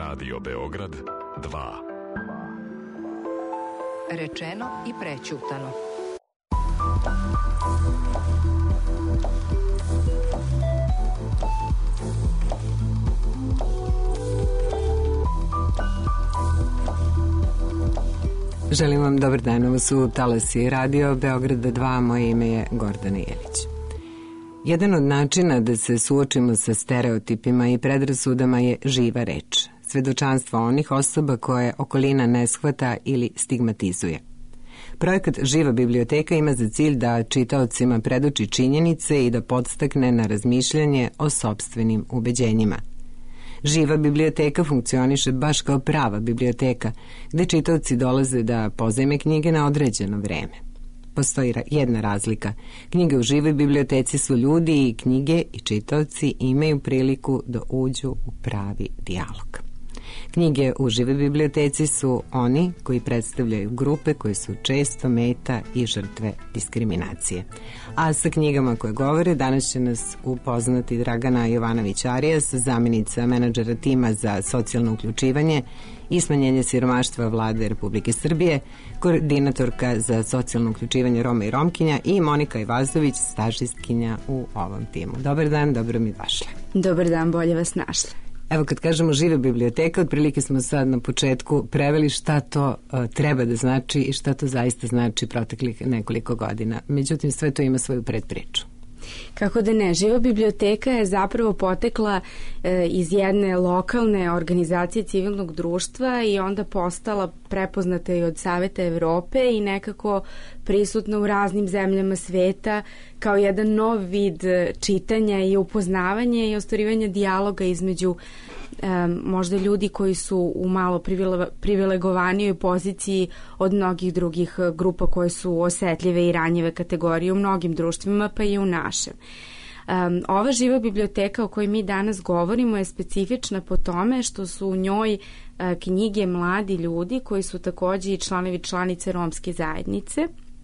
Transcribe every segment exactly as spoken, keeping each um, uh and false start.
Radio Beograd dva. Rečeno i prećutano. Želim vam dobar dan, ovo su talasi Radio Beograda dva, moje ime je Gordana Jelić. Jedan od načina da se suočimo sa stereotipima i predrasudama je živa reč, svedočanstvo onih osoba koje okolina ne shvata ili stigmatizuje. Projekat Živa biblioteka ima za cilj da čitaocima predoči činjenice i da podstakne na razmišljanje o sopstvenim ubeđenjima. Živa biblioteka funkcioniše baš kao prava biblioteka, gde čitaoci dolaze da pozajme knjige na određeno vreme. Postoji jedna razlika. Knjige u živoj biblioteci su ljudi i knjige i čitaoci imaju priliku da uđu u pravi dijalog. Knjige u živoj biblioteci su oni koji predstavljaju grupe koje su često meta i žrtve diskriminacije. A sa knjigama koje govore danas će nas upoznati Dragana Jovanović-Arias, zamjenica menadžera tima za socijalno uključivanje i smanjenje siromaštva Vlade Republike Srbije, koordinatorka za socijalno uključivanje Roma i Romkinja i Monika Ivazović, stažistkinja u ovom timu. Dobar dan, dobro mi došle. Dobar dan, bolje vas našle. Evo, kad kažemo živa biblioteka, otprilike smo sad na početku preveli šta to uh, treba da znači i šta to zaista znači proteklih nekoliko godina. Međutim, sve to ima svoju predpriču. Kako da ne, Živa biblioteka je zapravo potekla e, iz jedne lokalne organizacije civilnog društva i onda postala prepoznata i od Saveta Evrope i nekako prisutna u raznim zemljama sveta kao jedan nov vid čitanja i upoznavanja i ostvarivanja dijaloga između e, možda ljudi koji su u malo privilegovanijoj poziciji od mnogih drugih grupa koje su osetljive i ranjive kategorije u mnogim društvima, pa i u našem. Um, ova Živa biblioteka o kojoj mi danas govorimo je specifična po tome što su u njoj uh, knjige mladi ljudi koji su takođe i članovi članice romske zajednice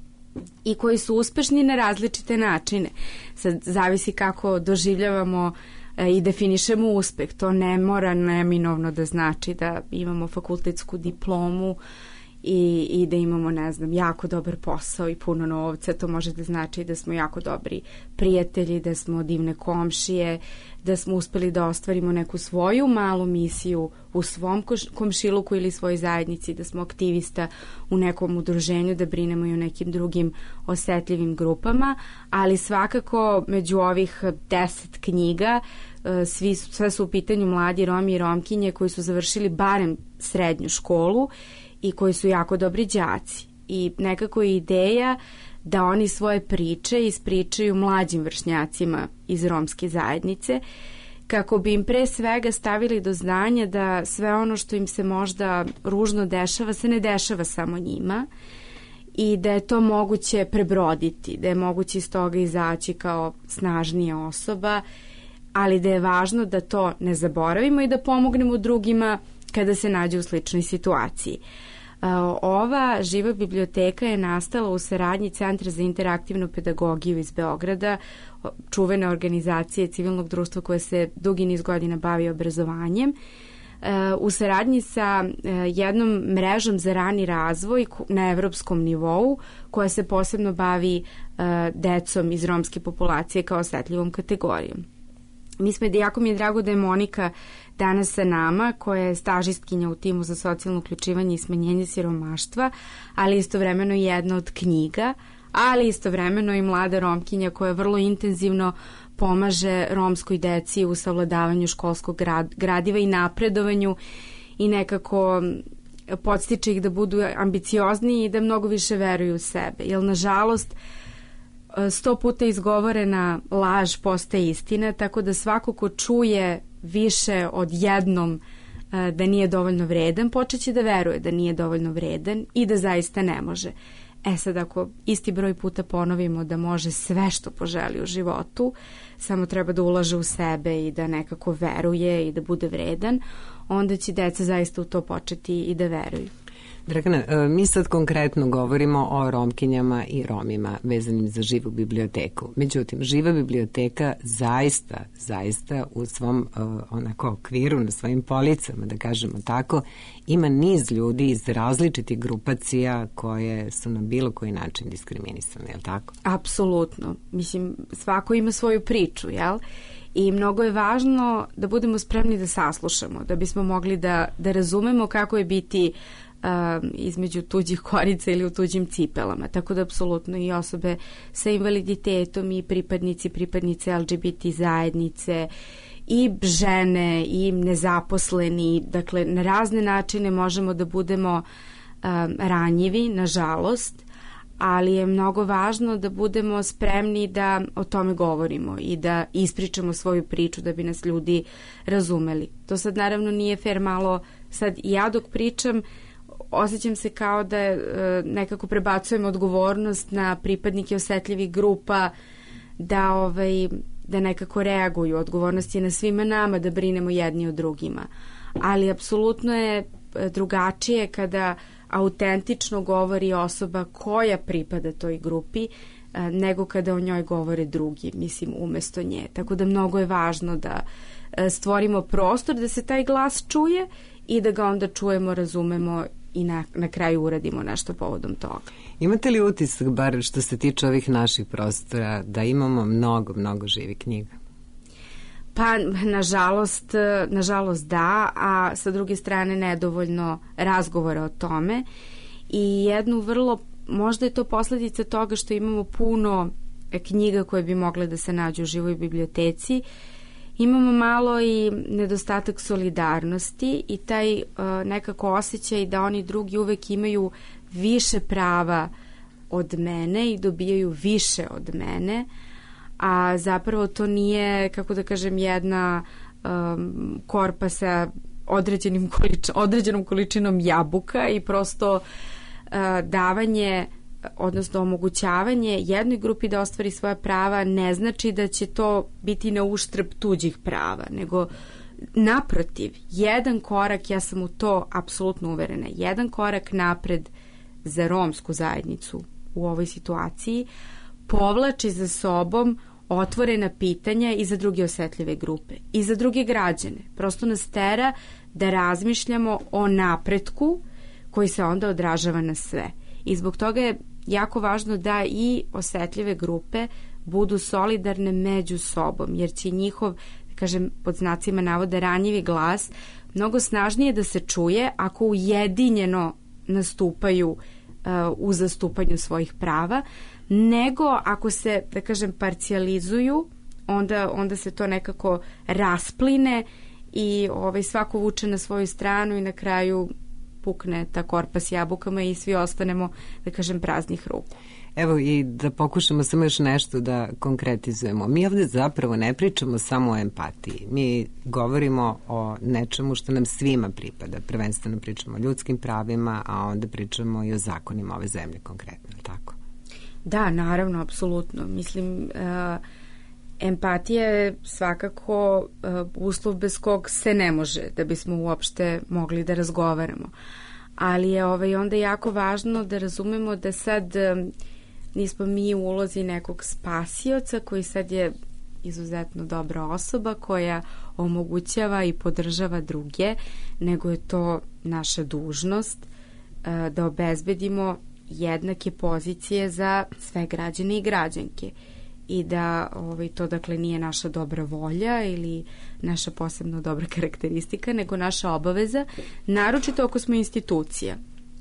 i koji su uspešni na različite načine. Sad zavisi kako doživljavamo uh, i definišemo uspeh. To ne mora neminovno da znači da imamo fakultetsku diplomu I, i da imamo, ne znam, jako dobar posao i puno novca. To može da znači da smo jako dobri prijatelji, da smo divne komšije, da smo uspeli da ostvarimo neku svoju malu misiju u svom komšiluku ili svojoj zajednici, da smo aktivista u nekom udruženju, da brinemo i o nekim drugim osetljivim grupama, ali svakako među ovih deset knjiga svi, sve su u pitanju mladi Romi i Romkinje koji su završili barem srednju školu i koji su jako dobri đaci. I nekako je ideja da oni svoje priče ispričaju mlađim vršnjacima iz romske zajednice, kako bi im pre svega stavili do znanja da sve ono što im se možda ružno dešava se ne dešava samo njima i da je to moguće prebroditi, da je moguće iz toga izaći kao snažnija osoba, ali da je važno da to ne zaboravimo i da pomognemo drugima kada se nađe u sličnoj situaciji. Ova Živa biblioteka je nastala u saradnji Centra za interaktivnu pedagogiju iz Beograda, čuvene organizacije civilnog društva koje se dugi niz godina bavi obrazovanjem, u saradnji sa jednom mrežom za rani razvoj na evropskom nivou koja se posebno bavi decom iz romske populacije kao osetljivom kategorijom. Mi smo, jako mi je drago da je Monika danas sa nama, koja je stažistkinja u timu za socijalno uključivanje i smanjenje siromaštva, ali istovremeno i jedna od knjiga, ali istovremeno i mlada Romkinja koja vrlo intenzivno pomaže romskoj deci u savladavanju školskog gradiva i napredovanju i nekako podstiče ih da budu ambiciozniji i da mnogo više veruju u sebe. Jer, nažalost, sto puta izgovorena laž postaje istina, tako da svako ko čuje više od jednom da nije dovoljno vredan, počeće da veruje da nije dovoljno vredan i da zaista ne može. E sad, ako isti broj puta ponovimo da može sve što poželi u životu, samo treba da ulaže u sebe i da nekako veruje i da bude vredan, onda će deca zaista u to početi i da veruju. Dragana, mi sad konkretno govorimo o Romkinjama i Romima vezanim za Živu biblioteku. Međutim, Živa biblioteka zaista, zaista u svom onako okviru, na svojim policama, da kažemo tako, ima niz ljudi iz različitih grupacija koje su na bilo koji način diskriminisane, je li tako? Apsolutno. Mislim, svako ima svoju priču, jel? I mnogo je važno da budemo spremni da saslušamo, da bismo mogli da, da razumemo kako je biti um, između tuđih korica ili u tuđim cipelama. Tako da apsolutno i osobe sa invaliditetom i pripadnici, pripadnice el ge be te zajednice i žene i nezaposleni, dakle na razne načine možemo da budemo um, ranjivi, nažalost, ali je mnogo važno da budemo spremni da o tome govorimo i da ispričamo svoju priču da bi nas ljudi razumeli. To sad naravno nije fair, malo sad ja dok pričam osjećam se kao da e, nekako prebacujem odgovornost na pripadnike osetljivih grupa da, ovaj, da nekako reaguju. Odgovornost je na svima nama da brinemo jedni o drugima. Ali apsolutno je drugačije kada autentično govori osoba koja pripada toj grupi nego kada o njoj govore drugi, mislim, umesto nje. Tako da mnogo je važno da stvorimo prostor da se taj glas čuje i da ga onda čujemo, razumemo i na, na kraju uradimo nešto povodom toga. Imate li utisak, bar što se tiče ovih naših prostora, da imamo mnogo, mnogo živih knjiga? Pa, nažalost, nažalost da, a sa druge strane nedovoljno razgovora o tome i jednu vrlo, možda je to posljedica toga što imamo puno knjiga koje bi mogle da se nađu u Živoj biblioteci, imamo malo i nedostatak solidarnosti i taj uh, nekako osjećaj da oni drugi uvek imaju više prava od mene i dobijaju više od mene, a zapravo to nije, kako da kažem, jedna um, korpa sa određenim količ, određenom količinom jabuka i prosto uh, davanje, odnosno omogućavanje jednoj grupi da ostvari svoja prava ne znači da će to biti na uštrb tuđih prava, nego naprotiv, jedan korak, ja sam u to apsolutno uverena, jedan korak napred za romsku zajednicu u ovoj situaciji povlači za sobom otvorena pitanja i za druge osetljive grupe i za druge građane. Prosto nas tera da razmišljamo o napretku koji se onda odražava na sve. I zbog toga je jako važno da i osetljive grupe budu solidarne među sobom, jer će njihov, da kažem, pod znacima navoda ranjivi glas mnogo snažnije da se čuje ako ujedinjeno nastupaju uh, u zastupanju svojih prava, nego ako se, da kažem, parcijalizuju, onda, onda se to nekako raspline i ovaj, svako vuče na svoju stranu i na kraju pukne ta korpa s jabukama i svi ostanemo, da kažem, praznih ruku. Evo i da pokušamo samo još nešto da konkretizujemo. Mi ovde zapravo ne pričamo samo o empatiji. Mi govorimo o nečemu što nam svima pripada. Prvenstveno pričamo o ljudskim pravima, a onda pričamo i o zakonima ove zemlje konkretno, tako? Da, naravno, apsolutno. Mislim, uh, empatija je svakako uh, uslov bez kog se ne može da bismo uopšte mogli da razgovaramo. Ali je ovaj, onda jako važno da razumemo da sad um, nismo mi u ulozi nekog spasioca koji sad je izuzetno dobra osoba koja omogućava i podržava druge, nego je to naša dužnost uh, da obezbedimo jednake pozicije za sve građane i građanke i da ovaj, to dakle nije naša dobra volja ili naša posebno dobra karakteristika, nego naša obaveza, naročito ako smo institucija.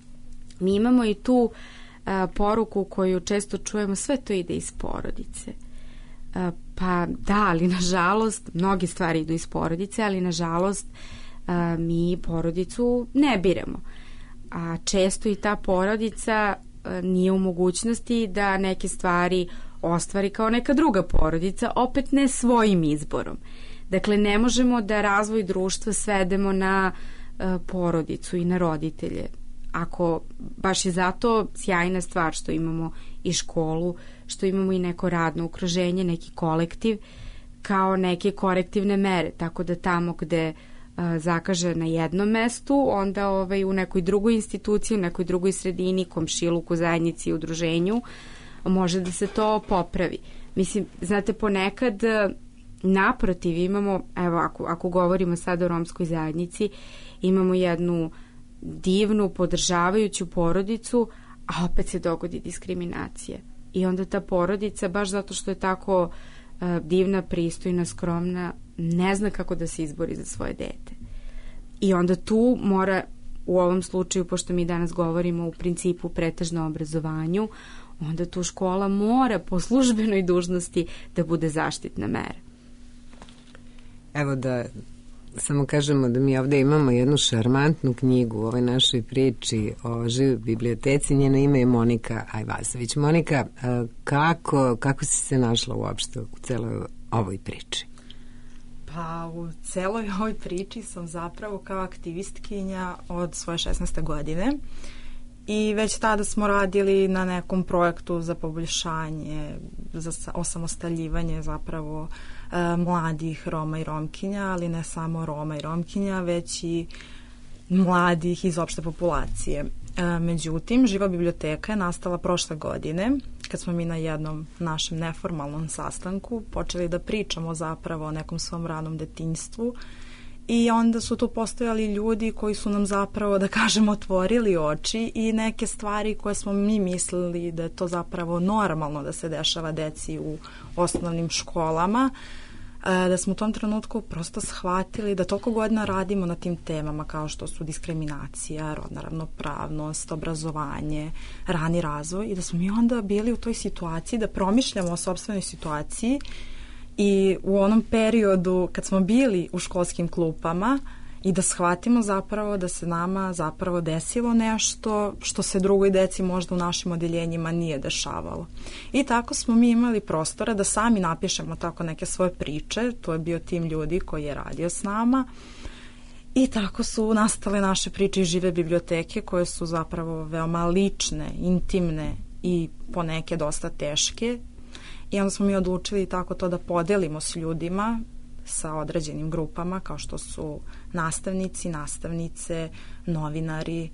Mi imamo i tu a, poruku koju često čujemo, sve to ide iz porodice. A, pa da, ali nažalost mnoge stvari idu iz porodice, ali nažalost a, mi porodicu ne biramo. A često i ta porodica nije u mogućnosti da neke stvari ostvari kao neka druga porodica, opet ne svojim izborom. Dakle, ne možemo da razvoj društva svedemo na uh, porodicu i na roditelje. Ako baš je zato sjajna stvar što imamo i školu, što imamo i neko radno okruženje, neki kolektiv, kao neke korektivne mere, tako da tamo gde zakaže na jednom mestu, onda ovaj, u nekoj drugoj instituciji, u nekoj drugoj sredini, komšiluku, zajednici, udruženju, može da se to popravi. Mislim, znate, ponekad naprotiv imamo, evo, ako, ako govorimo sad o romskoj zajednici, imamo jednu divnu, podržavajuću porodicu, a opet se dogodi diskriminacija. I onda ta porodica, baš zato što je tako uh, divna, pristojna, skromna, ne zna kako da se izbori za svoje dete. I onda tu mora, u ovom slučaju, pošto mi danas govorimo u principu pretežno obrazovanju, onda tu škola mora po službenoj dužnosti da bude zaštitna mera. Evo da samo kažemo da mi ovde imamo jednu šarmantnu knjigu u ovoj našoj priči o živoj biblioteci. Njeno ime je Monika Ajvasović. Monika, kako, kako si se našla uopšte u celoj ovoj priči? Pa u celoj ovoj priči sam zapravo kao aktivistkinja od svoje šesnaeste godine i već tada smo radili na nekom projektu za poboljšanje, za osamostaljivanje zapravo e, mladih Roma i Romkinja, ali ne samo Roma i Romkinja, već i mladih iz opšte populacije. E, međutim, Živa biblioteka je nastala prošle godine, kad smo mi na jednom našem neformalnom sastanku počeli da pričamo zapravo o nekom svom ranom detinjstvu i onda su tu postojali ljudi koji su nam zapravo, da kažemo, otvorili oči i neke stvari koje smo mi mislili da je to zapravo normalno da se dešava deci u osnovnim školama, da smo u tom trenutku prosto shvatili da toliko godina radimo na tim temama kao što su diskriminacija, rodna ravnopravnost, obrazovanje, rani razvoj i da smo mi onda bili u toj situaciji da promišljamo o sopstvenoj situaciji i u onom periodu kad smo bili u školskim klupama i da shvatimo zapravo da se nama zapravo desilo nešto što se drugoj deci možda u našim odeljenjima nije dešavalo. I tako smo mi imali prostora da sami napišemo tako neke svoje priče, to je bio tim ljudi koji je radio s nama i tako su nastale naše priče iz Žive biblioteke koje su zapravo veoma lične, intimne i poneke dosta teške i onda smo mi odlučili tako to da podelimo s ljudima sa određenim grupama kao što su nastavnici, nastavnice, novinari,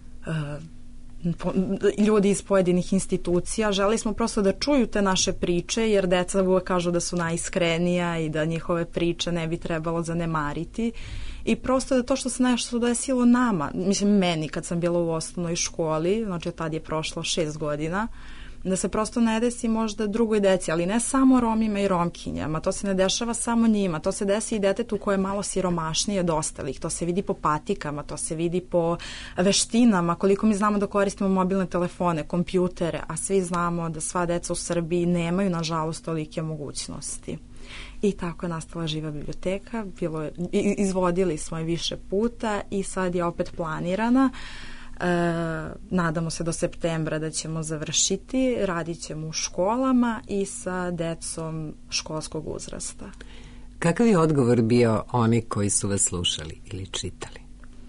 ljudi iz pojedinih institucija. Želeli smo prosto da čuju te naše priče jer deca uvek kažu da su najiskrenija i da njihove priče ne bi trebalo zanemariti i prosto da to što se nešto desilo nama, mislim meni kad sam bila u osnovnoj školi, znači tad je prošlo šest godina, da se prosto ne desi možda drugoj deci, ali ne samo Romima i Romkinjama, to se ne dešava samo njima, to se desi i detetu koje je malo siromašnije od ostalih, to se vidi po patikama, to se vidi po veštinama, koliko mi znamo da koristimo mobilne telefone, kompjutere, a svi znamo da sva deca u Srbiji nemaju, nažalost, tolike mogućnosti. I tako je nastala Živa biblioteka, bilo je, izvodili smo je više puta i sad je opet planirana. E, nadamo se do septembra da ćemo završiti, radit ćemo u školama i sa decom školskog uzrasta. Kakav je odgovor bio oni koji su vas slušali ili čitali?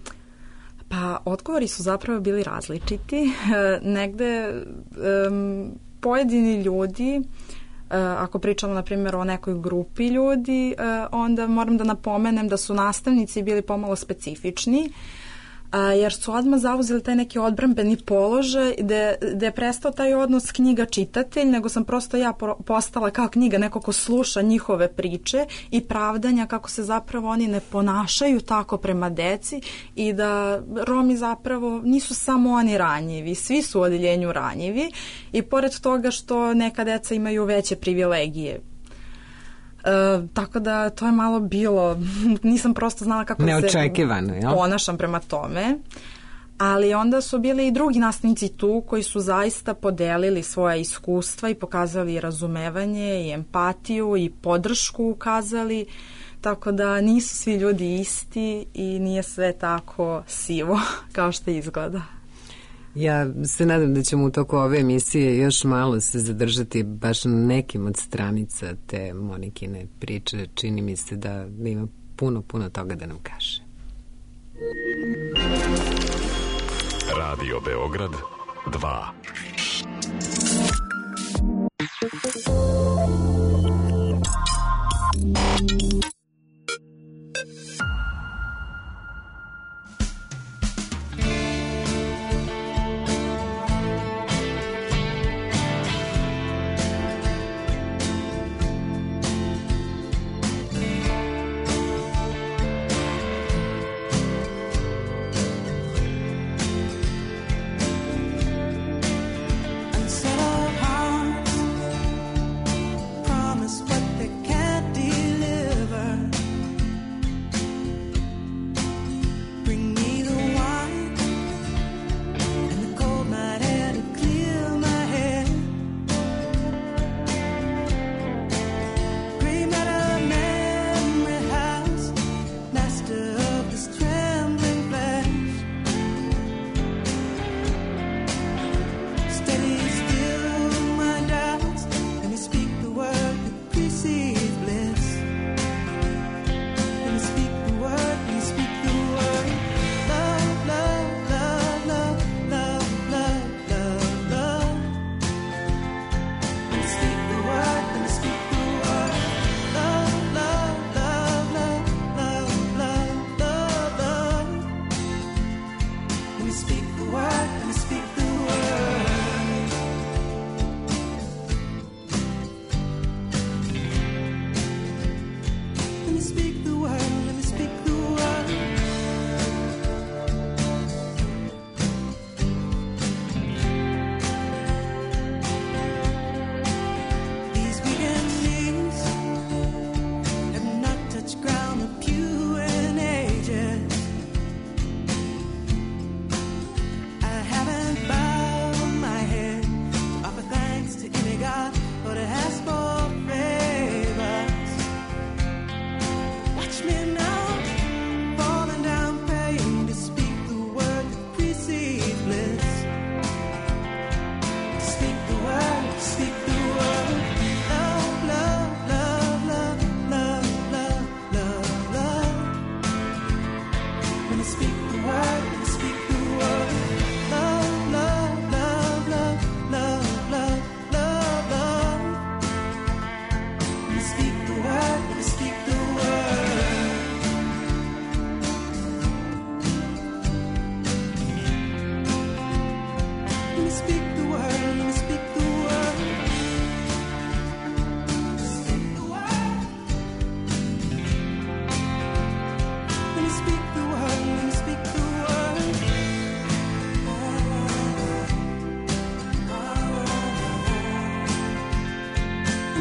Pa odgovori su zapravo bili različiti. E, negde e, pojedini ljudi, ako pričamo na primjer o nekoj grupi ljudi, onda moram da napomenem da su nastavnici bili pomalo specifični, jer su odmah zauzeli taj neki odbrambeni položaj gde, gde je prestao taj odnos knjiga-čitatelj, nego sam prosto ja postala kao knjiga, neko ko sluša njihove priče i pravdanja kako se zapravo oni ne ponašaju tako prema deci i da Romi zapravo nisu samo oni ranjivi, svi su u odeljenju ranjivi i pored toga što neka deca imaju veće privilegije. E, tako da to je malo bilo, nisam prosto znala kako se ponašam prema tome, ali onda su bili i drugi nastavnici tu koji su zaista podelili svoja iskustva i pokazali razumevanje i empatiju i podršku ukazali, tako da nisu svi ljudi isti i nije sve tako sivo kao što izgleda. Ja se nadam da ćemo u toku ove emisije još malo se zadržati baš na nekim od stranica te Monikine priče. Čini mi se da ima puno, puno toga da nam kaže. Radio Beograd dva.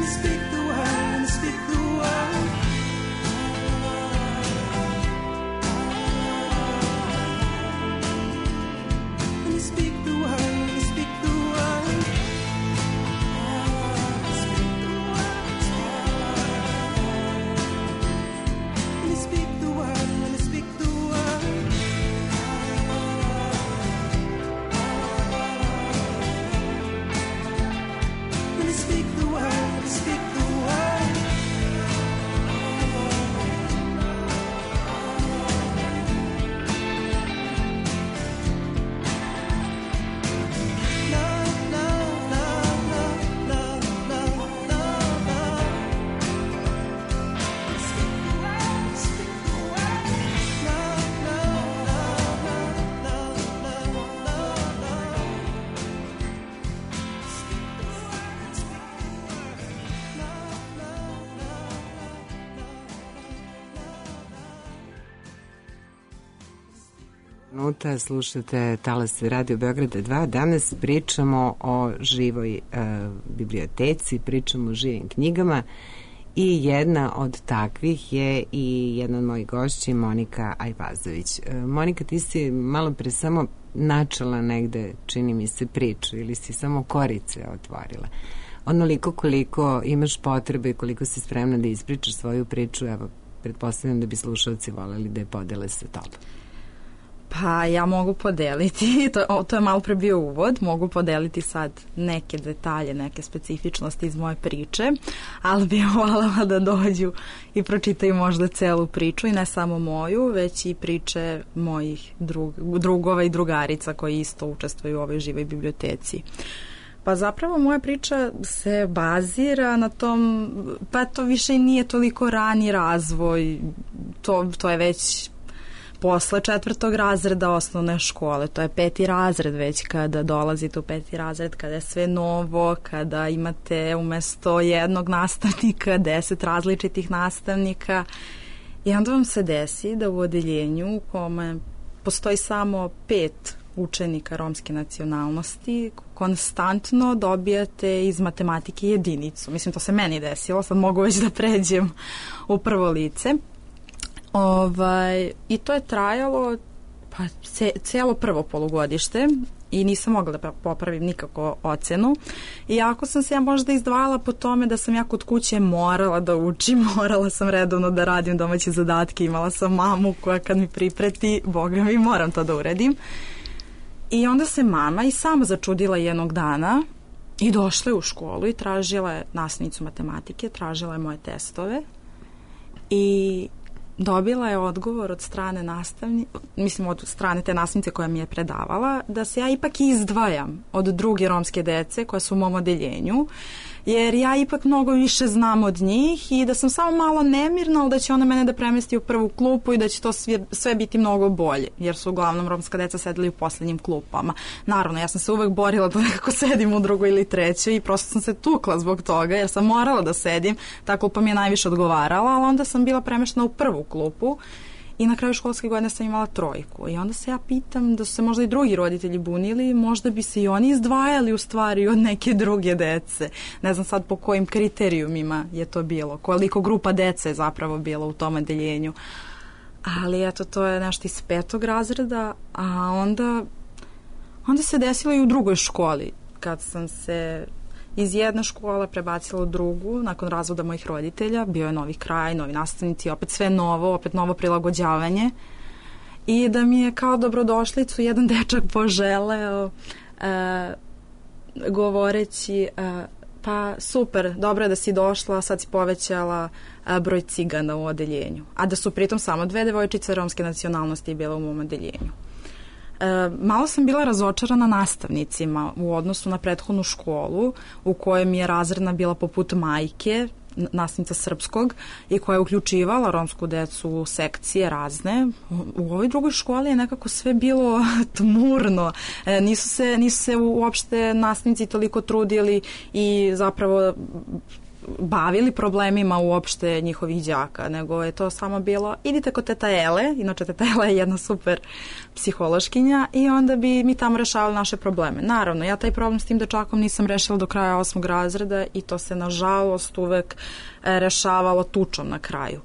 Minuta, slušate Talas Radio Beograda dva. Danas pričamo o živoj e, biblioteci, pričamo o živim knjigama i jedna od takvih je i jedna od mojih gošći, Monika Ajvazović. E, Monika, ti si malo pre samo načela negde, čini mi se, priču ili si samo korice otvorila. Onoliko koliko imaš potrebe i koliko si spremna da ispričaš svoju priču, evo, pretpostavljam da bi slušalci voleli da je podele sa tobom. Pa ja mogu podeliti, to, to je malo pre bio uvod, mogu podeliti sad neke detalje, neke specifičnosti iz moje priče, ali bih voljela da dođu i pročitaju možda celu priču i ne samo moju, već i priče mojih drug, drugova i drugarica koji isto učestvuju u ovoj živoj biblioteci. Pa zapravo moja priča se bazira na tom, pa to više i nije toliko rani razvoj, to, to je već posle četvrtog razreda osnovne škole, to je peti razred već kada dolazite u peti razred, kada je sve novo, kada imate umesto jednog nastavnika deset različitih nastavnika i onda vam se desi da u odeljenju u kome postoji samo pet učenika romske nacionalnosti konstantno dobijate iz matematike jedinicu. Mislim, to se meni desilo, sad mogu već da pređem u prvo lice. Ovaj, i to je trajalo pa, ce, celo prvo polugodište i nisam mogla da popravim nikako ocenu. Iako sam se ja možda izdvajala po tome da sam ja kod kuće morala da učim, morala sam redovno da radim domaće zadatke, imala sam mamu koja kad mi pripreti, boga mi, moram to da uradim. I onda se mama i sama začudila jednog dana i došla je u školu i tražila je nastavnicu matematike, tražila je moje testove i dobila je odgovor od strane nastavni, mislim od strane te nastavnice koja mi je predavala, da se ja ipak izdvajam od druge romske dece koja su u mom odeljenju, jer ja ipak mnogo više znam od njih i da sam samo malo nemirna, ali da će ona mene da premesti u prvu klupu i da će to sve, sve biti mnogo bolje, jer su uglavnom romska deca sedeli u poslednjim klupama. Naravno, ja sam se uvek borila da nekako sedim u drugoj ili trećoj i prosto sam se tukla zbog toga, jer sam morala da sedim, ta klupa mi je najviše odgovarala, ali onda sam bila premeštena u prvu klupu i na kraju školske godine sam imala trojku. I onda se ja pitam da su se možda i drugi roditelji bunili, možda bi se i oni izdvajali u stvari od neke druge dece. Ne znam sad po kojim kriterijumima je to bilo, koliko grupa dece je zapravo bilo u tom odeljenju. Ali eto, to je nešto iz petog razreda, a onda, onda se desilo i u drugoj školi, kad sam se iz jedne škole prebacila u drugu nakon razvoda mojih roditelja. Bio je novi kraj, novi nastavnici, opet sve novo, opet novo prilagođavanje. I da mi je kao dobrodošlicu jedan dečak poželeo e, govoreći e, pa super, dobro je da si došla, sad si povećala e, broj cigana u odeljenju. A da su pritom samo dve devojčice romske nacionalnosti bile u mom odeljenju. E, malo sam bila razočarana nastavnicima u odnosu na prethodnu školu u kojoj mi je razredna bila poput majke, nastavnica srpskog i koja je uključivala romsku decu u sekcije razne. U ovoj drugoj školi je nekako sve bilo tmurno. E, nisu se, nisu se uopšte nastavnici toliko trudili i zapravo bavili problemima uopšte njihovih đaka, nego je to samo bilo idite kod teta Ele, inače teta Ele je jedna super psihološkinja i onda bi mi tamo rešavali naše probleme. Naravno, ja taj problem s tim dečakom nisam rešila do kraja osmog razreda i to se nažalost uvek rešavalo tučom na kraju.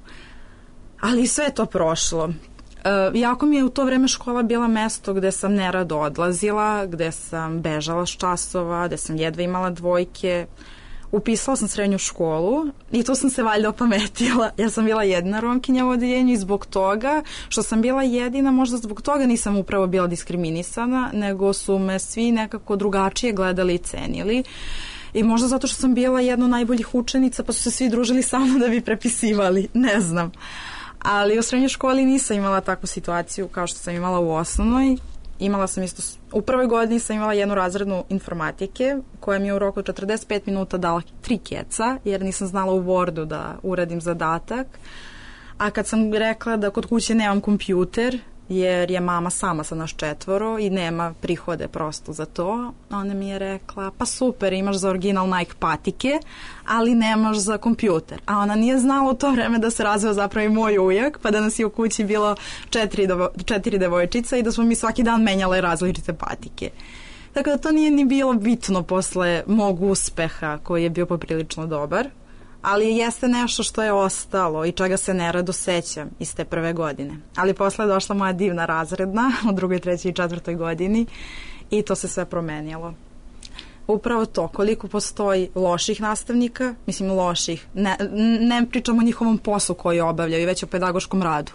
Ali sve je to prošlo. Uh, jako mi je u to vreme škola bila mesto gde sam nerado odlazila, gde sam bežala s časova, gde sam jedva imala dvojke. Upisala sam srednju školu i tu sam se valjda opametila. Ja sam bila jedna Romkinja u odeljenju i zbog toga što sam bila jedina, možda zbog toga nisam upravo bila diskriminisana, nego su me svi nekako drugačije gledali i cenili. I možda zato što sam bila jedna od najboljih učenica, pa su se svi družili sa mnom da bi prepisivali, ne znam. Ali u srednjoj školi nisam imala takvu situaciju kao što sam imala u osnovnoj. Imala sam isto, u prvoj godini sam imala jednu razrednu informatike koja mi je u roku od četrdeset pet minuta dala tri keca, jer nisam znala u Wordu da uradim zadatak. A kad sam rekla da kod kuće nemam kompjuter, jer je mama sama sa nas četvoro i nema prihode prosto za to, ona mi je rekla, pa super, imaš za original Nike patike, ali nemaš za kompjuter. A ona nije znala u to vreme da se razveo zapravo i moj ujak, pa da nas je u kući bilo četiri, devo, četiri devojčica i da smo mi svaki dan menjale različite patike. Tako da to nije ni bilo bitno posle mog uspeha koji je bio poprilično dobar, ali jeste nešto što je ostalo i čega se nerado sećam iz te prve godine. Ali posle je došla moja divna razredna u drugoj, trećoj i četvrtoj godini i to se sve promenilo. Upravo to, koliko postoji loših nastavnika, mislim loših, ne, ne pričamo o njihovom poslu koji obavljaju, već o pedagoškom radu.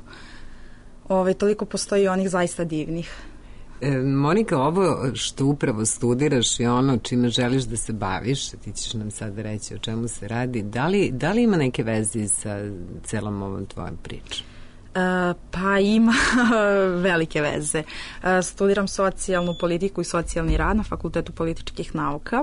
Ove, toliko postoji onih zaista divnih. E, Monika, ovo što upravo studiraš i ono čime želiš da se baviš, ti ćeš nam sad reći o čemu se radi, da li, da li ima neke veze sa celom ovom tvojom pričom? E, pa ima velike veze. E, studiram socijalnu politiku i socijalni rad na Fakultetu političkih nauka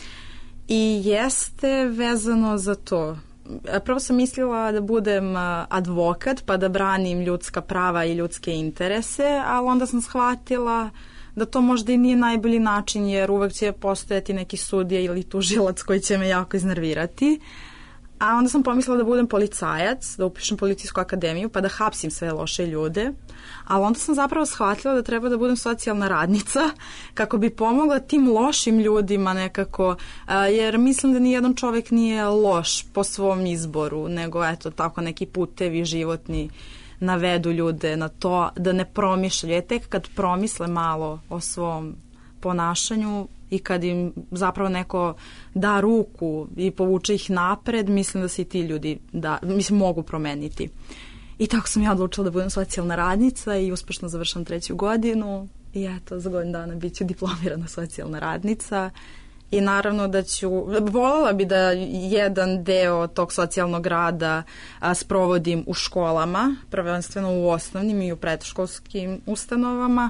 i jeste vezano za to. Prvo sam mislila da budem advokat pa da branim ljudska prava i ljudske interese, ali onda sam shvatila da to možda i nije najbolji način jer uvek će postojati neki sudija ili tužilac koji će me jako iznervirati. A onda sam pomislila da budem policajac, da upišem policijsku akademiju pa da hapsim sve loše ljude, ali onda sam zapravo shvatila da treba da budem socijalna radnica kako bi pomogla tim lošim ljudima nekako, jer mislim da nijedan čovek nije loš po svom izboru, nego eto tako neki putevi životni navedu ljude na to da ne promišljaju. Tek kad promisle malo o svom ponašanju i kad im zapravo neko da ruku i povuče ih napred, mislim da se i ti ljudi da, mislim, mogu promeniti. I tako sam ja odlučila da budem socijalna radnica i uspešno završam treću godinu i eto, za godinu dana bit ću diplomirana socijalna radnica i naravno da ću, voljela bi da jedan deo tog socijalnog rada a, sprovodim u školama, prvenstveno u osnovnim i u predškolskim ustanovama,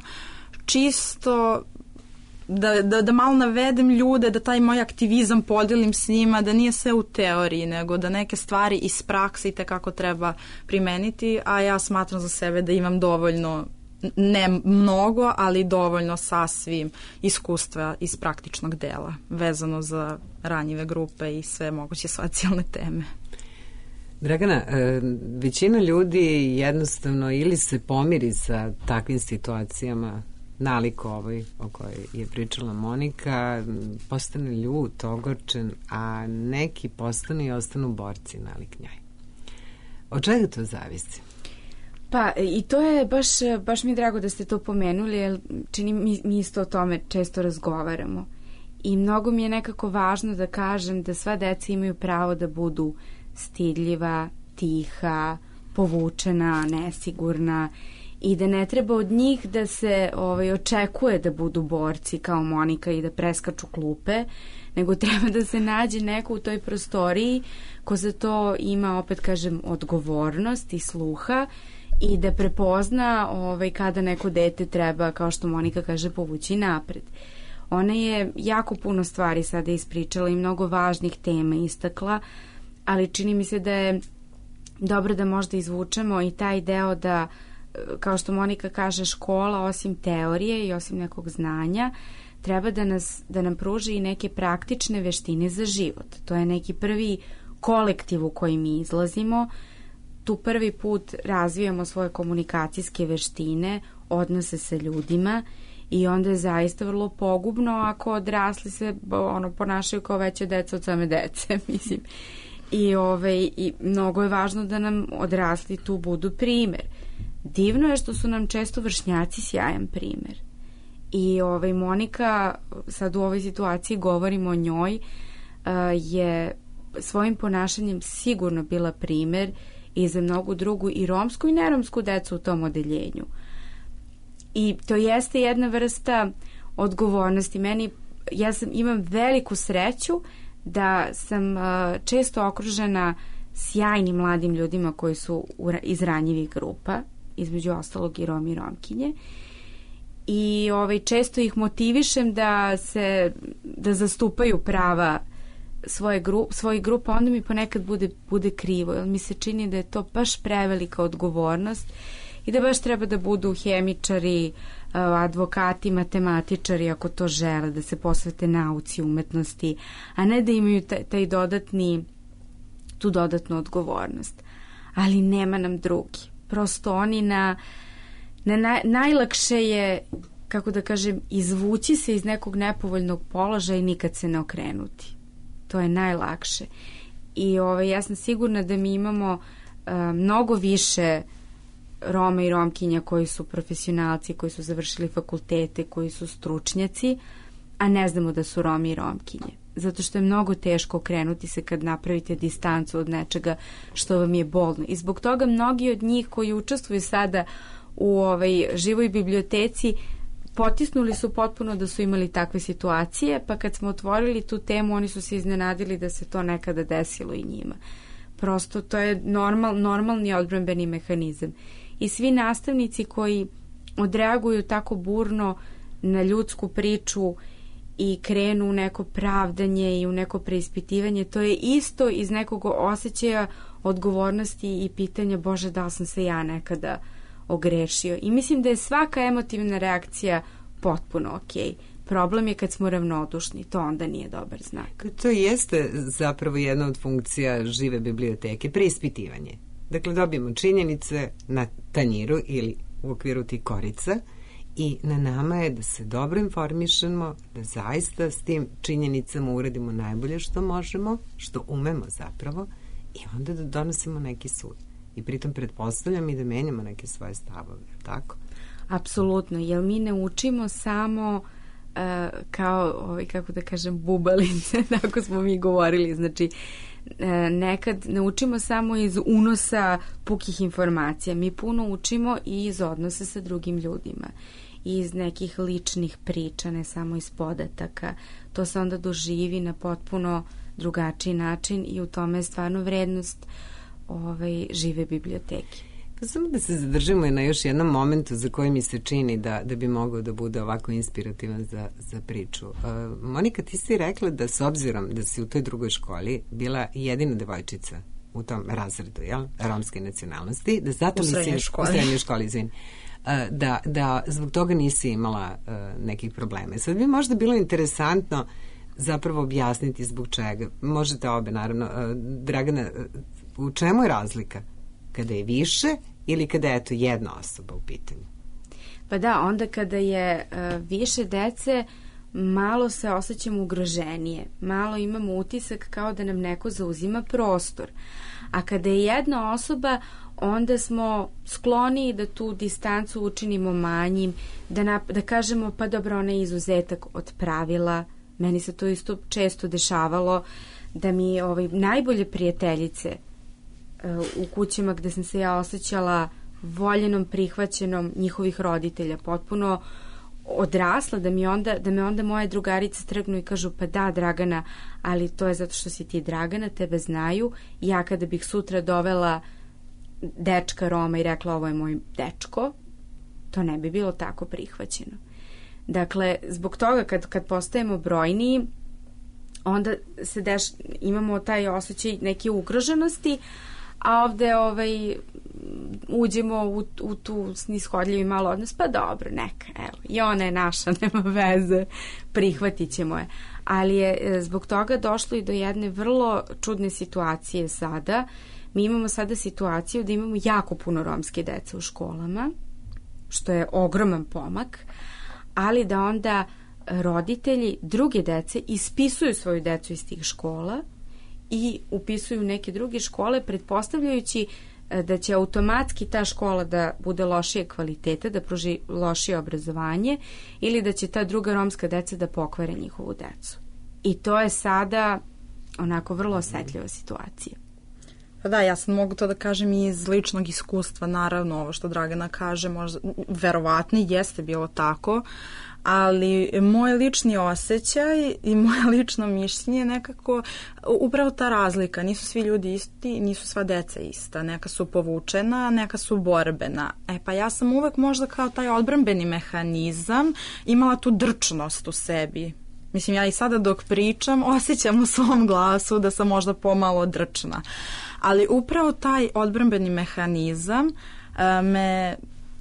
čisto Da, da, da malo navedem ljude, da taj moj aktivizam podelim s njima, da nije sve u teoriji, nego da neke stvari iz prakse i tekako treba primeniti, a ja smatram za sebe da imam dovoljno, ne mnogo, ali dovoljno sasvim iskustva iz praktičnog dela, vezano za ranjive grupe i sve moguće socijalne teme. Dragana, većina ljudi jednostavno ili se pomiri sa takvim situacijama, nalik ovoj o kojoj je pričala Monika, postane ljut, ogorčen, a neki postanu i ostanu borci nalik njoj. Od čega to zavisi? Pa i to je baš, baš mi je drago da ste to pomenuli, jer čini mi, mi isto o tome često razgovaramo. I mnogo mi je nekako važno da kažem da sva deca imaju pravo da budu stidljiva, tiha, povučena, nesigurna i da ne treba od njih da se ovaj, očekuje da budu borci kao Monika i da preskaču klupe, nego treba da se nađe neko u toj prostoriji ko za to ima, opet kažem, odgovornost i sluha i da prepozna ovaj, kada neko dete treba, kao što Monika kaže, povući napred. Ona je jako puno stvari sada ispričala i mnogo važnih tema istakla, ali čini mi se da je dobro da možda izvučemo i taj deo da, kao što Monika kaže, škola osim teorije i osim nekog znanja treba da, nas, da nam pruži i neke praktične veštine za život. To je neki prvi kolektiv u koji mi izlazimo, tu prvi put razvijamo svoje komunikacijske veštine, odnose sa ljudima i onda je zaista vrlo pogubno ako odrasli se ono, ponašaju kao veće deca od same dece, mislim. I, ovaj, I mnogo je važno da nam odrasli tu budu primer. Divno je što su nam često vršnjaci sjajan primer. I ovaj, Monika, sad u ovoj situaciji govorimo o njoj, uh, je svojim ponašanjem sigurno bila primer i za mnogu drugu i romsku i neromsku decu u tom odeljenju. I to jeste jedna vrsta odgovornosti. Meni, ja sam, imam veliku sreću da sam uh, često okružena sjajnim mladim ljudima koji su iz ranjivih grupa, između ostalog i Romi i Romkinje. I ovaj, često ih motivišem da se da zastupaju prava svoje gru, svojih grupa, onda mi ponekad bude, bude krivo, jer mi se čini da je to baš prevelika odgovornost i da baš treba da budu hemičari, advokati, matematičari ako to žele, da se posvete nauci, umetnosti, a ne da imaju taj, taj dodatni, tu dodatnu odgovornost. Ali nema nam drugi. Prosto oni na, na naj, najlakše je, kako da kažem, izvući se iz nekog nepovoljnog položaja i nikad se ne okrenuti. To je najlakše. I ovaj, ja sam sigurna da mi imamo uh, mnogo više Roma i Romkinja koji su profesionalci, koji su završili fakultete, koji su stručnjaci, a ne znamo da su Romi i Romkinje. Zato što je mnogo teško okrenuti se kad napravite distancu od nečega što vam je bolno. I zbog toga mnogi od njih koji učestvuju sada u ovaj, živoj biblioteci potisnuli su potpuno da su imali takve situacije, pa kad smo otvorili tu temu, oni su se iznenadili da se to nekada desilo i njima. Prosto to je normal, normalni odbrambeni mehanizam. I svi nastavnici koji odreaguju tako burno na ljudsku priču i krenu u neko pravdanje i u neko preispitivanje, to je isto iz nekog osjećaja odgovornosti i pitanja, Bože, da li sam se ja nekada ogrešio. I mislim da je svaka emotivna reakcija potpuno okej. Problem je kad smo ravnodušni, to onda nije dobar znak. To jeste zapravo jedna od funkcija žive biblioteke, preispitivanje. Dakle, dobijemo činjenice na tanjiru ili u okviru tih korica i na nama je da se dobro informišemo, da zaista s tim činjenicama uradimo najbolje što možemo, što umemo zapravo, i onda da donosimo neki sud. I pritom pretpostavljam i da menjamo neke svoje stavove, tako? Apsolutno, jer mi ne učimo samo uh, kao, ovaj, kako da kažem, bubalice, tako smo mi govorili, znači uh, nekad ne učimo samo iz unosa pukih informacija, mi puno učimo i iz odnosa sa drugim ljudima, i iz nekih ličnih priča, ne samo iz podataka. To se onda doživi na potpuno drugačiji način i u tome je stvarno vrednost ovaj, žive biblioteke. Pa samo da se zadržimo na još jednom momentu za koji mi se čini da, da bi mogao da bude ovako inspirativan za, za priču. Uh, Monika, ti si rekla da s obzirom da si u toj drugoj školi bila jedina devojčica u tom razredu, jel? Romske nacionalnosti, da zato u srednjoj školi, u srednjoj školi, izvini, uh, da, da zbog toga nisi imala uh, nekih problema. Sad bi možda bilo interesantno zapravo objasniti zbog čega. Možete obe, naravno. Uh, Dragana, u čemu je razlika? Kada je više ili kada je to jedna osoba u pitanju? Pa da, onda kada je uh, više dece, malo se osjećamo ugroženije. Malo imamo utisak kao da nam neko zauzima prostor. A kada je jedna osoba, onda smo skloni da tu distancu učinimo manjim, da, nap- da kažemo pa dobro, ona je izuzetak od pravila. Meni se to isto često dešavalo da mi ovaj, najbolje prijateljice u kućama gde sam se ja osjećala voljenom, prihvaćenom njihovih roditelja, potpuno odrasla, da mi onda, da me onda moje drugarice trgnu i kažu pa da, Dragana, ali to je zato što si ti Dragana, tebe znaju. Ja kada bih sutra dovela dečka Roma i rekla ovo je moj dečko, to ne bi bilo tako prihvaćeno. Dakle, zbog toga kad, kad postajemo brojniji, onda se deš, imamo taj osjećaj neke ugroženosti, a ovde ovaj, uđemo u, u tu snishodljivi malo odnos, pa dobro, neka, evo, i ona je naša, nema veze, prihvatit ćemo je. ali je zbog toga došlo i do jedne vrlo čudne situacije sada. Mi imamo sada situaciju da imamo jako puno romske dece u školama, što je ogroman pomak, ali da onda roditelji druge dece ispisuju svoju decu iz tih škola i upisuju neke druge škole, pretpostavljajući da će automatski ta škola da bude lošije kvaliteta, da pruži lošije obrazovanje ili da će ta druga romska deca da pokvare njihovu decu. I to je sada onako vrlo osetljiva situacija. Pa da, ja sam mogu to da kažem i iz ličnog iskustva, naravno ovo što Dragana kaže, možda, verovatno jeste bilo tako, ali moj lični osjećaj i moje lično mišljenje je nekako upravo ta razlika. Nisu svi ljudi isti, nisu sva deca ista. Neka su povučena, neka su borbena. E pa ja sam uvek možda kao taj odbrambeni mehanizam imala tu drčnost u sebi. Mislim, ja i sada dok pričam osjećam u svom glasu da sam možda pomalo drčna. Ali upravo taj odbrambeni mehanizam uh, me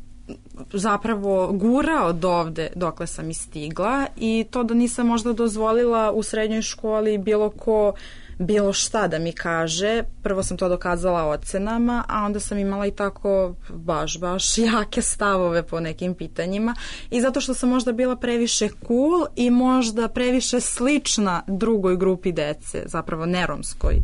zapravo gura od ovde dokle sam i stigla i to da nisam možda dozvolila u srednjoj školi bilo ko bilo šta da mi kaže. Prvo sam to dokazala ocenama, a onda sam imala i tako baš, baš jake stavove po nekim pitanjima i zato što sam možda bila previše cool i možda previše slična drugoj grupi dece, zapravo neromskoj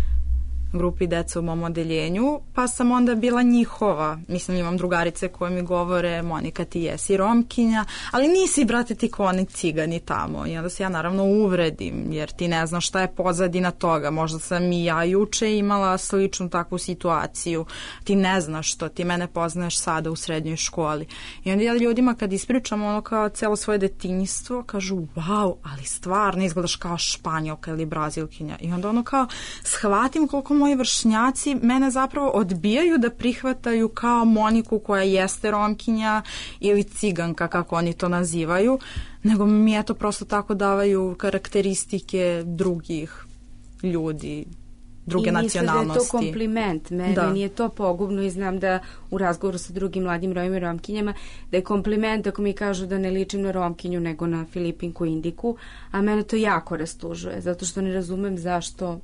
grupi dece u mom odeljenju, pa sam onda bila njihova. Mislim, imam drugarice koje mi govore, Monika, ti jesi Romkinja, ali nisi, brate, ti ko oni cigani tamo. I onda se ja naravno uvredim, jer ti ne znaš šta je pozadina toga. Možda sam i ja juče imala sličnu takvu situaciju. Ti ne znaš što, ti mene poznaješ sada u srednjoj školi. I onda ja ljudima kad ispričam ono kao celo svoje detinjstvo, kažu, wow, ali stvarno izgledaš kao Španjolka ili Brazilkinja. I onda ono kao shvatim koliko moji vršnjaci mene zapravo odbijaju da prihvataju kao Moniku koja jeste Romkinja ili ciganka, kako oni to nazivaju, nego mi eto prosto tako davaju karakteristike drugih ljudi, druge nacionalnosti. I misle da je to kompliment. Me, da. Meni je to pogubno i znam da u razgovoru sa drugim mladim Romima i Romkinjama da je kompliment ako mi kažu da ne ličim na Romkinju nego na Filipinku Indiku, a mene to jako rastužuje, zato što ne razumem zašto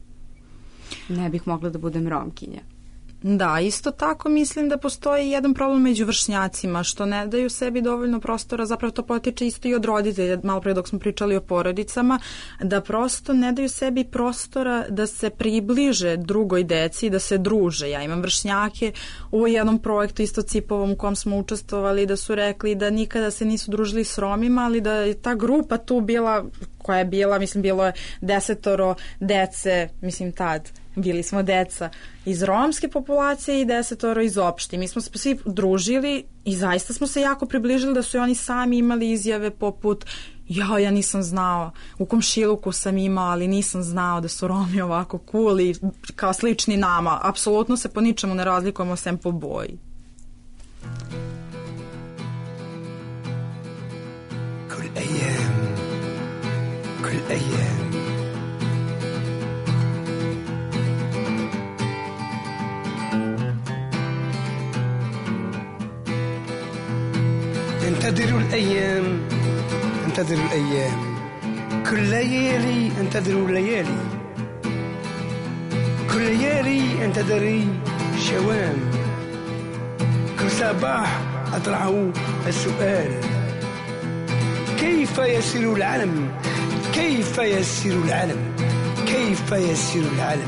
ne bih mogla da budem Romkinja. Da, isto tako mislim da postoji jedan problem među vršnjacima, što ne daju sebi dovoljno prostora, zapravo to potiče isto i od roditelja, malo pre dok smo pričali o porodicama, da prosto ne daju sebi prostora da se približe drugoj deci, da se druže. Ja imam vršnjake u jednom projektu isto Cipovom u kom smo učestvovali, da su rekli da nikada se nisu družili s Romima, ali da je ta grupa tu bila, koja je bila, mislim, bilo je desetoro dece, mislim tad, bili smo deca iz romske populacije i desetoro iz opšte. Mi smo se svi družili i zaista smo se jako približili da su i oni sami imali izjave poput ja, ja nisam znao, u komšiluku sam imao, ali nisam znao da su Romi ovako cool i kao slični nama. Apsolutno se po ničemu ne razlikujemo sem po boji. Kul ayyam, kul ayyam انتظروا الأيام انتظروا الأيام كل ليالي انتظروا الليالي كل ليالي انتظري شوام كل صباح أطرحه السؤال كيف يسير العالم كيف يسير العالم كيف يسير العالم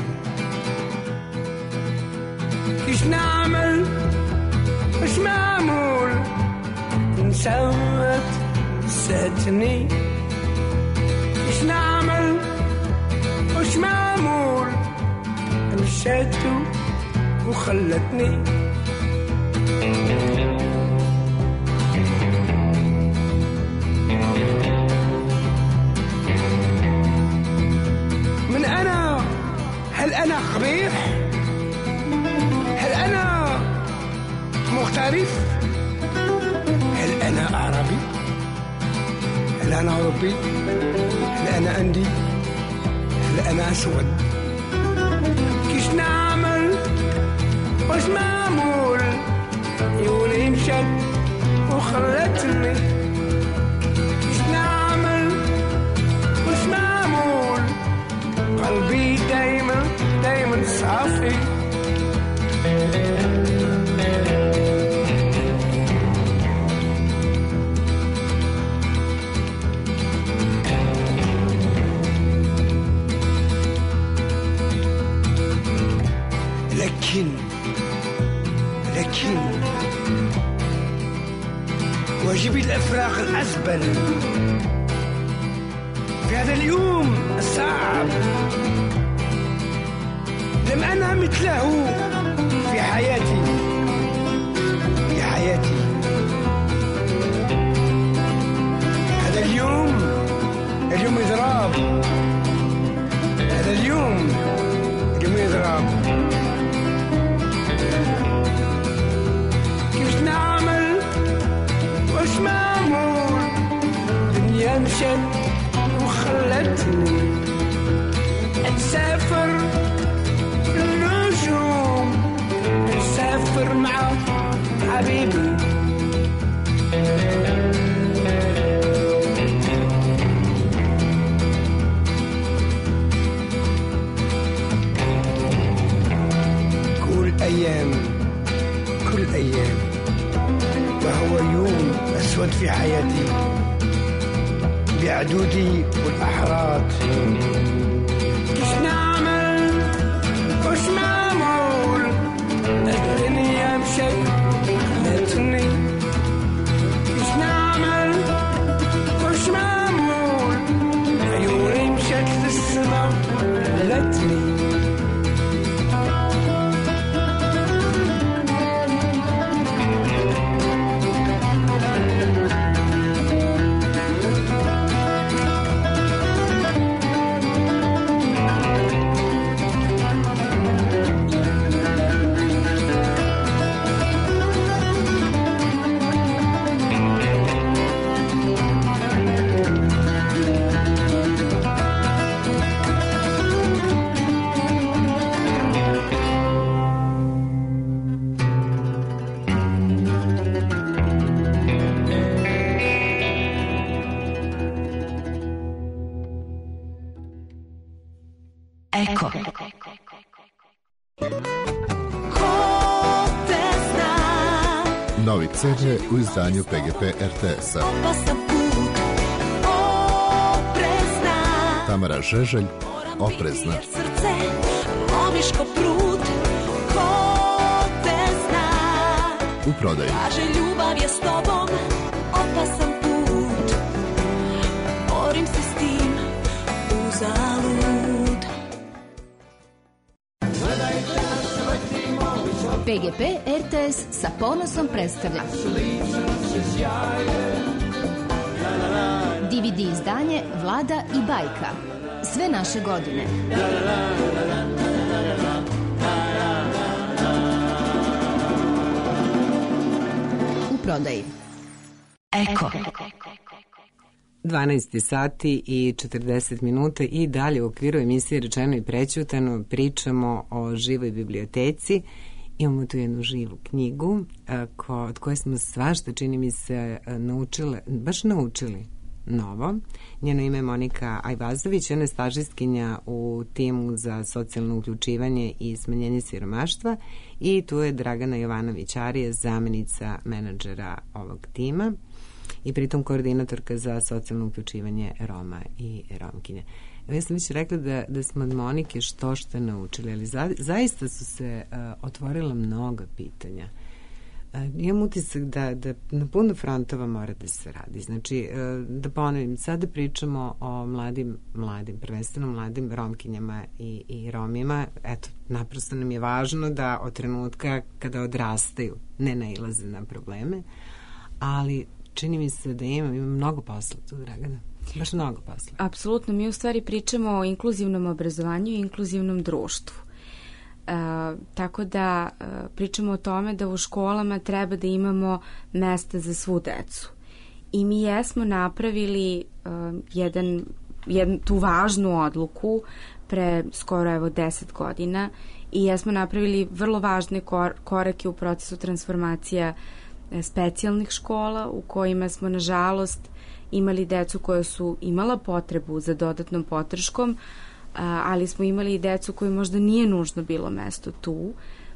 إيش نعمل إيش معمول انسوت ساتني إيش نعمل وش معمول مشيت وخلتني من أنا هل أنا قبيح هل أنا مختلف هل أنا عربي هل أنا أوروبي هل أنا أندي هل أنا أسود كيش نعمل وش معمول يقول مشت وخلتني كيش نعمل وش معمول قلبي دايما دايما صافي لكن لكن واجبي الأفراغ الأزبل في هذا اليوم الصعب لم أنا مثله في حياتي في حياتي هذا اليوم اليوم إضراب هذا اليوم اليوم إضراب كيف نعمل واش معمول دنيا مشت وخلتني أتسافر النجوم أتسافر مع حبيبي كل أيام كل أيام وهو يوم أسود في حياتي بعدودي والأحراط كيف نعمل وش معمول الدنيا مشت خلتني كيف نعمل وش معمول عيوني مشت للسما خلتني Eko. Novi ce de u izdanju P G P R T S-a. Tamara Žeželj, Oprezna. U prodaju. Ljubav je s tobom, opasan put. Borim se s tim, uzalud. P G P R T S sa ponosom predstavlja D V D izdanje Vlada i bajka. Sve naše godine. U prodaji. Eko. dvanaest sati i četrdeset minuta i dalje u okviru emisije Rečeno i prećutano pričamo o živoj biblioteci. Imamo tu jednu živu knjigu ko, od koje smo svašta, čini mi se, naučile, baš naučili novo. Njeno ime je Monika Ajvazović, ona je stažistkinja u timu za socijalno uključivanje i smanjenje siromaštva i tu je Dragana Jovanović-Arije, zamenica menadžera ovog tima i pritom koordinatorka za socijalno uključivanje Roma i Romkinja. Ja sam već rekla da, da smo od Monike što što naučili, ali za, zaista su se uh, otvorila mnoga pitanja. Uh, imam utisak da, da na puno frontova mora da se radi. Znači, uh, da ponovim, sada pričamo o mladim, mladim, prvenstveno mladim Romkinjama i, i Romima. Eto, naprosto nam je važno da od trenutka kada odrastaju ne nailaze na probleme, ali čini mi se da imam, imam mnogo posla tu, Dragana. Baš mnogo posla. Apsolutno, mi u stvari pričamo o inkluzivnom obrazovanju i inkluzivnom društvu. E, tako da e, pričamo o tome da u školama treba da imamo mesta za svu decu. I mi jesmo napravili e, jedan, jednu, tu važnu odluku pre skoro evo deset godina i jesmo napravili vrlo važne kor, korake u procesu transformacija e, specijalnih škola u kojima smo nažalost imali decu koja su imala potrebu za dodatnom podrškom, ali smo imali i decu koji možda nije nužno bilo mesto tu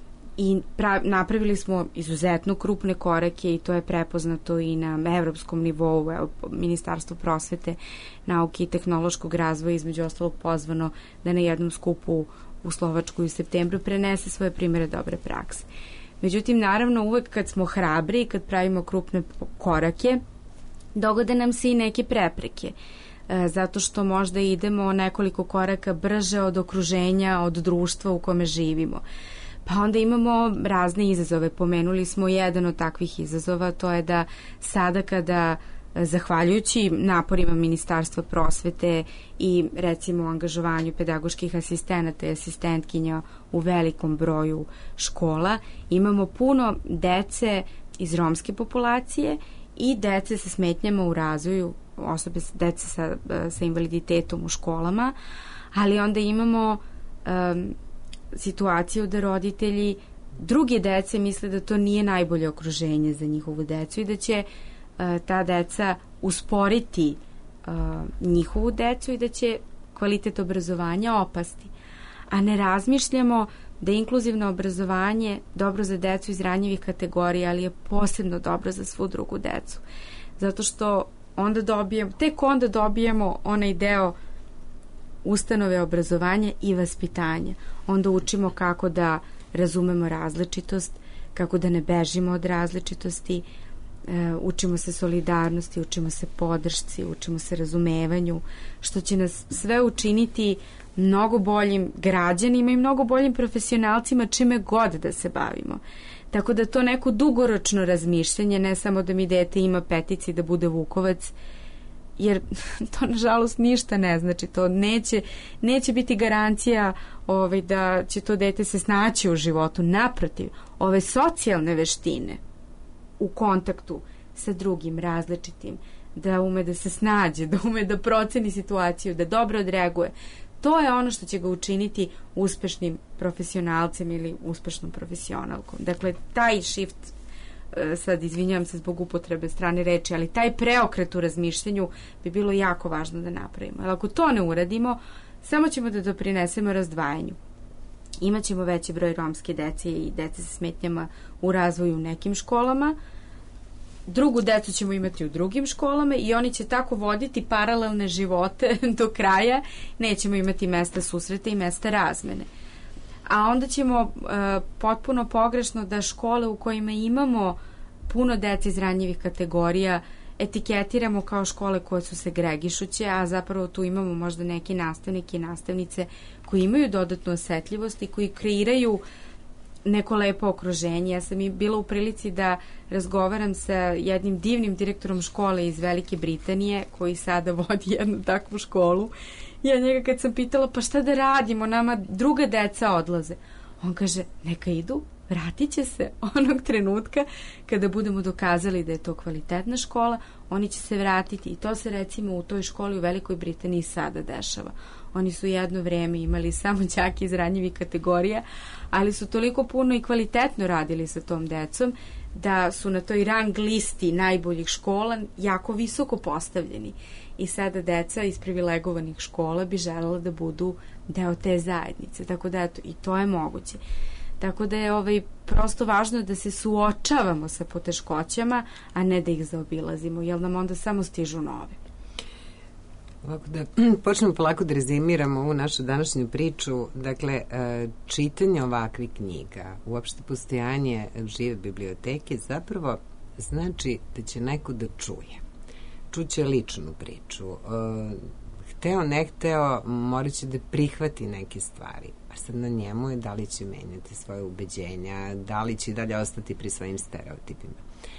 i pra, napravili smo izuzetno krupne korake i to je prepoznato i na evropskom nivou. Evo, Ministarstvo prosvete, nauke i tehnološkog razvoja između ostalog pozvano da na jednom skupu u Slovačkoj u septembru prenese svoje primere dobre prakse. Međutim, naravno, uvek kad smo hrabri i kad pravimo krupne korake, dogode nam se i neke prepreke, e, zato što možda idemo nekoliko koraka brže od okruženja, od društva u kome živimo. Pa onda imamo razne izazove. Pomenuli smo jedan od takvih izazova, to je da sada kada, zahvaljujući naporima Ministarstva prosvete i recimo angažovanju pedagoških asistenata i asistentkinja u velikom broju škola, imamo puno dece iz romske populacije i dece sa smetnjama u razvoju, osobe dece sa, sa invaliditetom u školama, ali onda imamo um, situaciju da roditelji druge dece misle da to nije najbolje okruženje za njihovu decu i da će uh, ta deca usporiti uh, njihovu decu i da će kvalitet obrazovanja opasti. A ne razmišljamo da je inkluzivno obrazovanje dobro za decu iz ranjivih kategorija, ali je posebno dobro za svu drugu decu. Zato što onda dobijemo, tek onda dobijemo onaj deo ustanove obrazovanja i vaspitanja. Onda učimo kako da razumemo različitost, kako da ne bežimo od različitosti, e, učimo se solidarnosti, učimo se podršci, učimo se razumevanju, što će nas sve učiniti mnogo boljim građanima i mnogo boljim profesionalcima čime god da se bavimo. Tako da to neko dugoročno razmišljanje, ne samo da mi dete ima petici da bude Vukovac, jer to nažalost ništa ne znači, to neće, neće biti garancija ovaj, da će to dete se snaći u životu. Naprotiv, ove socijalne veštine u kontaktu sa drugim različitim, da ume da se snađe, da ume da proceni situaciju, da dobro odreaguje, to je ono što će ga učiniti uspešnim profesionalcem ili uspešnom profesionalkom. Dakle, taj shift, sad izvinjavam se zbog upotrebe strane reči, ali taj preokret u razmišljanju bi bilo jako važno da napravimo. Ali ako to ne uradimo, samo ćemo da doprinesemo razdvajanju. Imaćemo veći broj romske dece i dece sa smetnjama u razvoju u nekim školama, drugu decu ćemo imati u drugim školama i oni će tako voditi paralelne živote do kraja, nećemo imati mesta susreta i mesta razmene. A onda ćemo uh, potpuno pogrešno da škole u kojima imamo puno dece iz ranjivih kategorija etiketiramo kao škole koje su segregišuće, a zapravo tu imamo možda neki nastavnike i nastavnice koji imaju dodatnu osetljivost i koji kreiraju neko lepo okruženje. Ja sam i bila u prilici da razgovaram sa jednim divnim direktorom škole iz Velike Britanije koji sada vodi jednu takvu školu. Ja njega kad sam pitala pa šta da radimo, nama druga deca odlaze. On kaže neka idu, vratit će se onog trenutka kada budemo dokazali da je to kvalitetna škola, oni će se vratiti i to se recimo u toj školi u Velikoj Britaniji sada dešava. Oni su jedno vreme imali samo đake iz ranjivih kategorija, ali su toliko puno i kvalitetno radili sa tom decom da su na toj rang listi najboljih škola jako visoko postavljeni. I sada deca iz privilegovanih škola bi želela da budu deo te zajednice. Tako da eto, i to je moguće. Tako da je ovaj, prosto važno da se suočavamo sa poteškoćama, a ne da ih zaobilazimo, jer nam onda samo stižu nove. Ovako da počnemo polako da rezimiramo ovu našu današnju priču. Dakle, čitanje ovakvih knjiga, uopšte postojanje žive biblioteke, zapravo znači da će neko da čuje. Čuće ličnu priču. Hteo, ne hteo, morat će da prihvati neke stvari. A sad na njemu je da li će menjati svoje ubeđenja, da li će dalje ostati pri svojim stereotipima.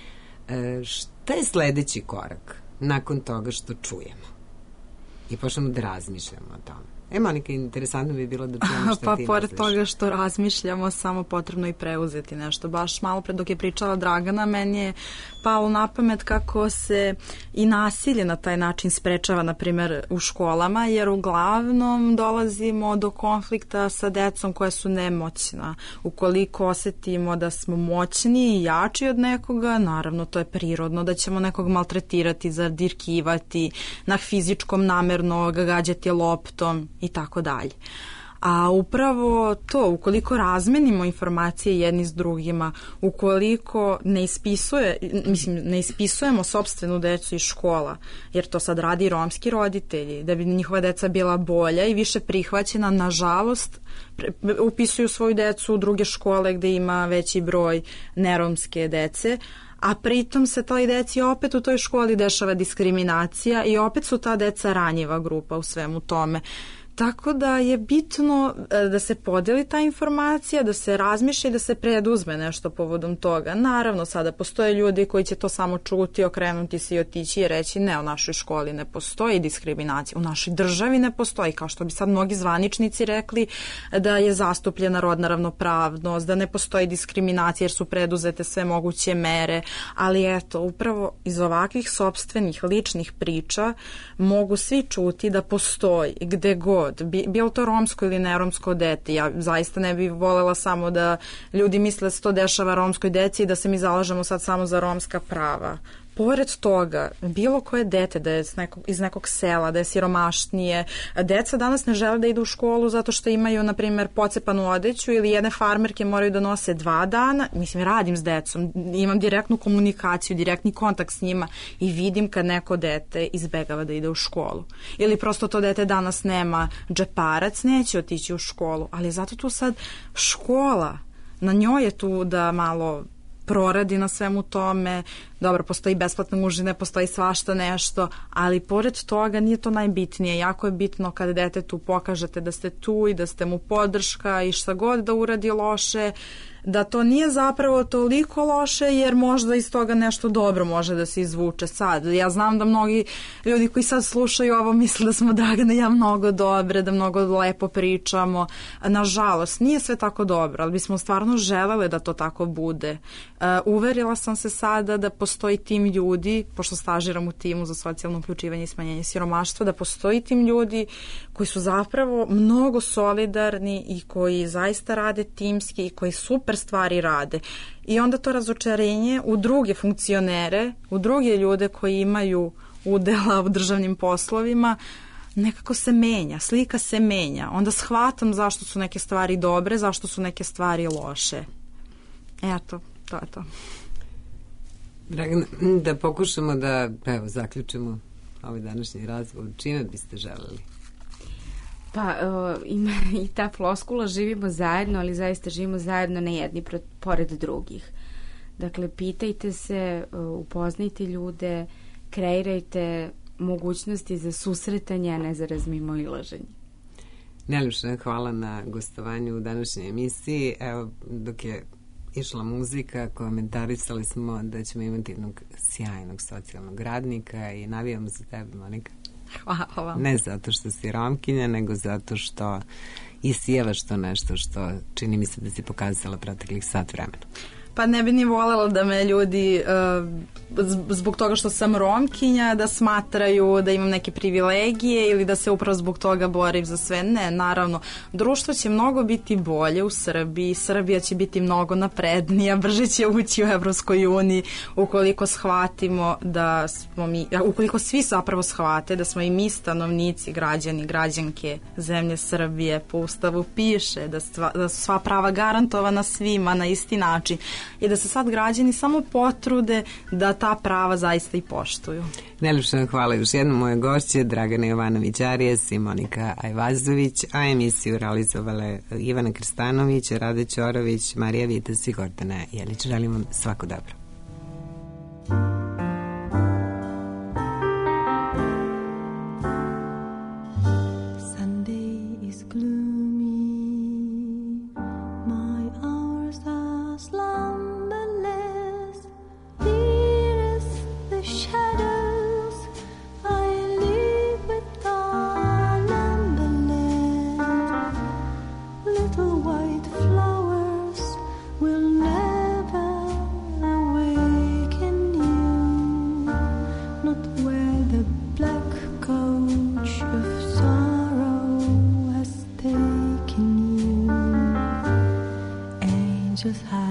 Šta je sledeći korak nakon toga što čujemo? I počnemo da razmišljamo o tome. E, Monika, interesantno bi bilo da čujemo šta pa, ti pored misliš. toga što razmišljamo, samo potrebno i preuzeti nešto. Baš malo pre dok je pričala Dragana, meni je palo na pamet kako se i nasilje na taj način sprečava, na primjer, u školama, jer uglavnom dolazimo do konflikta sa decom koja su nemoćna. Ukoliko osetimo da smo moćni i jači od nekoga, naravno to je prirodno da ćemo nekog maltretirati, zadirkivati, na fizičkom namerno ga gađati loptom i tako dalje. A upravo to, ukoliko razmenimo informacije jedni s drugima, ukoliko ne ispisuje, mislim, ne ispisujemo sopstvenu decu iz škola, jer to sad radi romski roditelji, da bi njihova deca bila bolja i više prihvaćena, nažalost, upisuju svoju decu u druge škole gde ima veći broj neromske dece, a pritom se toj deci opet u toj školi dešava diskriminacija i opet su ta deca ranjiva grupa u svemu tome. Tako da je bitno da se podeli ta informacija, da se razmišlja i da se preduzme nešto povodom toga. Naravno, sada postoje ljudi koji će to samo čuti, okrenuti se i otići i reći ne, u našoj školi ne postoji diskriminacija, u našoj državi ne postoji, kao što bi sad mnogi zvaničnici rekli da je zastupljena rodna ravnopravnost, da ne postoji diskriminacija jer su preduzete sve moguće mere, ali eto, upravo iz ovakvih sopstvenih ličnih priča mogu svi čuti da postoji gde god, bilo to romsko ili neromsko dete. Ja zaista ne bih volela samo da ljudi misle da se to dešava romskoj deci i da se mi zalažemo sad samo za romska prava. Pored toga, bilo koje dete da je nekog, iz nekog sela, da je siromašnije, deca danas ne žele da idu u školu zato što imaju, na primjer, pocepanu odeću ili jedne farmerke moraju da nose dva dana. Mislim, radim s decom, imam direktnu komunikaciju, direktni kontakt s njima i vidim kad neko dete izbegava da ide u školu. Ili prosto to dete danas nema džeparac, neće otići u školu, ali zato tu sad škola, na njoj je tu da malo proradi na svemu tome. Dobro, postoji besplatne užine, postoji svašta nešto, ali pored toga nije to najbitnije. Jako je bitno kada detetu pokažete da ste tu i da ste mu podrška i šta god da uradi loše, da to nije zapravo toliko loše jer možda iz toga nešto dobro može da se izvuče sad. Ja znam da mnogi ljudi koji sad slušaju ovo misle da smo Dragana i ja mnogo dobre, da mnogo lepo pričamo. Nažalost, nije sve tako dobro, ali bismo stvarno želele da to tako bude. Uh, uverila sam se sada da postoji tim ljudi, pošto stažiram u timu za socijalno uključivanje i smanjenje siromaštva, da postoji tim ljudi koji su zapravo mnogo solidarni i koji zaista rade timski i koji super stvari rade. I onda to razočarenje u druge funkcionere, u druge ljude koji imaju udela u državnim poslovima, nekako se menja, slika se menja. Onda shvatam zašto su neke stvari dobre, zašto su neke stvari loše. Eto, to je to. Dragana, da pokušamo da, evo, zaključimo ovaj današnji razgovor. Čime biste želeli? Pa uh, ima i ta floskula živimo zajedno, ali zaista živimo zajedno ne jedni pored drugih. Dakle, pitajte se, uh, upoznajte ljude, kreirajte mogućnosti za susretanje, a ne za razmimoilaženje. Najljepša hvala na gostovanju u današnjoj emisiji. Evo, dok je išla muzika, komentarisali smo da ćemo imati jednog sjajnog socijalnog radnika i navijamo za tebe, Monika. Hvala vam. Ne zato što si Romkinja, nego zato što isijevaš to nešto što čini mi se da si pokazala proteklih sat vremena. Pa ne bi ni voljela da me ljudi uh, zbog toga što sam Romkinja da smatraju da imam neke privilegije ili da se upravo zbog toga borim za sve. Ne, naravno, društvo će mnogo biti bolje u Srbiji, Srbija će biti mnogo naprednija, brže će ući u Evropskoj uniji ukoliko shvatimo da smo mi, ukoliko svi zapravo shvate da smo i mi stanovnici, građani, građanke zemlje Srbije. Po Ustavu piše da, stva, da su sva prava garantovana svima na isti način i da se sad građani samo potrude da ta prava zaista i poštuju. Najljepša hvala još jednom moje gošće Dragana Jovanović-Arijes i Monika Ajvazović, a emisiju realizovale Ivana Krstanović, Rade Ćorović, Marija Vitas i Gordana Jelić. Želim vam svako dobro. Just